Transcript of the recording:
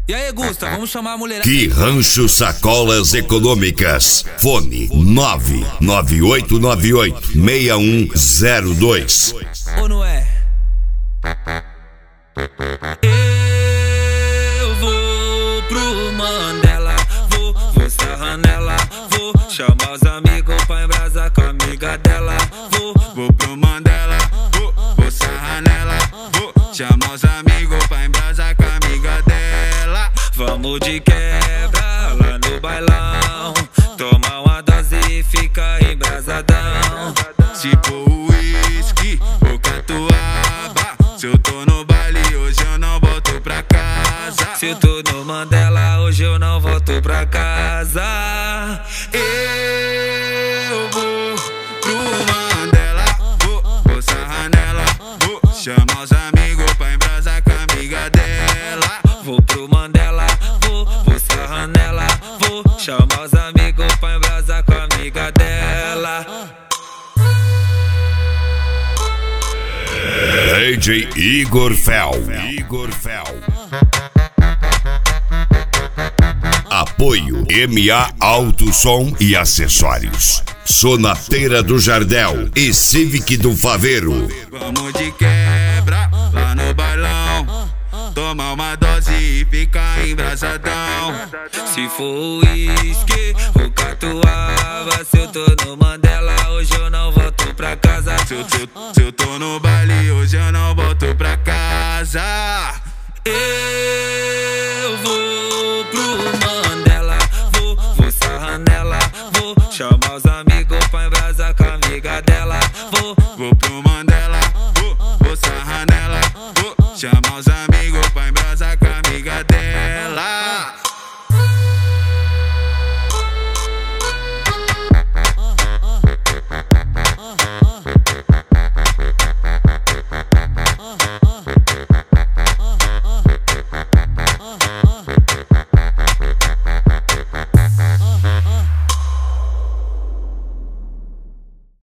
E aí, Gusta, vamos chamar a mulher. Que Rancho Sacolas Econômicas. Fone 998986102. Ou não é? Eu vou pro Mandela, vou sarrar nela, vou chamar os amigos pra embrasar com a amiga dela. Vou pro Mandela, vou sarrar nela, vou chamar os amigos pra embrasar com a amiga dela. Vamos de quebra lá no bailão, toma uma dose e fica embrasadão. Tipo uísque ou catuaba, se eu tô no baile hoje eu não volto pra casa. Se eu tô no Mandela hoje eu não volto pra casa. Eu vou pro Mandela, vou sarrar nela, vou chamar os amigos pra embrasar com a amiga dela. Vou pro Mandela, vou sarrar nela, vou chamar os amigos pra embrasar com a amiga dela. DJ Igor Fel. Apoio MA Auto Som e Acessórios. Sonateira do Jardel e Civic do Faveiro. Vamos de quebra lá no bailão, toma uma dose e fica embrasadão. Se for uísque ou catuaba, se eu tô no Mandela hoje eu não volto pra casa. Se eu tô no baile hoje eu não volto pra casa.